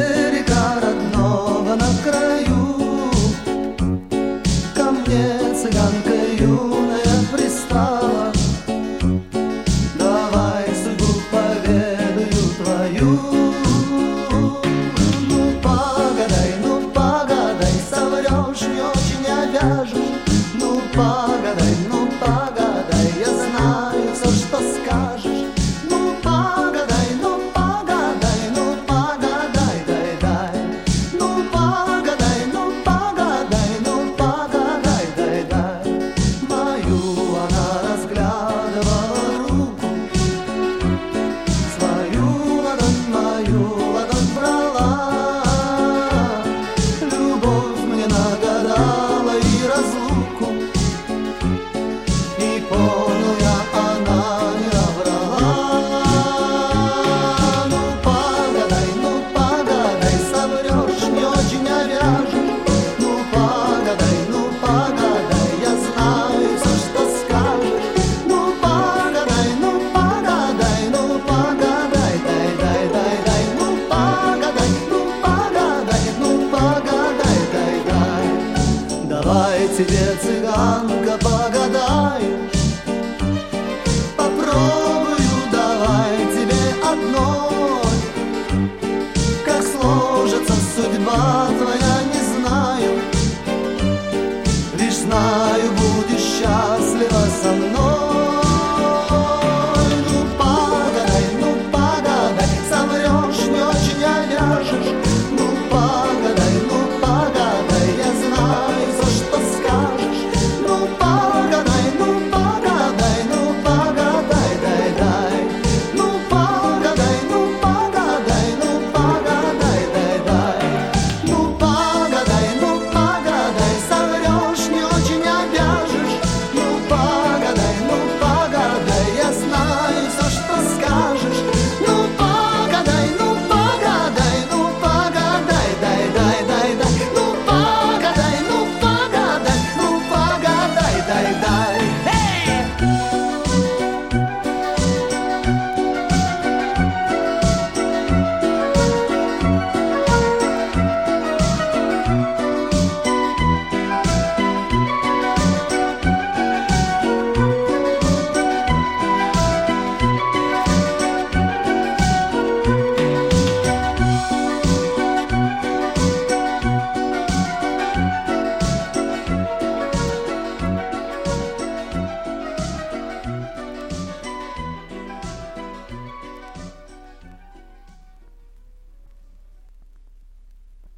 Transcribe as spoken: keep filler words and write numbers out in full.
берега родного на краю ко мне цыганка юная пристала. Давай судьбу поведаю твою. Ну погадай, ну погадай, соврешь, не очень обяжешь. Ну погадай, ну погадай, я знаю все, что скажешь. Ну погадай, ну погадай, ну погадай, дай, дай. Ну погадай, ну погадай, ну погадай, дай, дай. Мою она разглядывала руку, свою ладонь, мою ладонь брала. Любовь мне нагадала и разлуку, и понял я, она не наврала. Ну погадай, ну погадай, соврешь, не очень обяжешь. Ну погадай, ну погадай, я знаю все, что скажешь. Ну погадай, ну погадай, ну погадай, дай, дай, дай, дай. Ну погадай, ну погадай, ну погадай, дай, дай. Давай тебе, цыганка, погадаю, попробую, давай тебе одной, как сложится судьба твоя.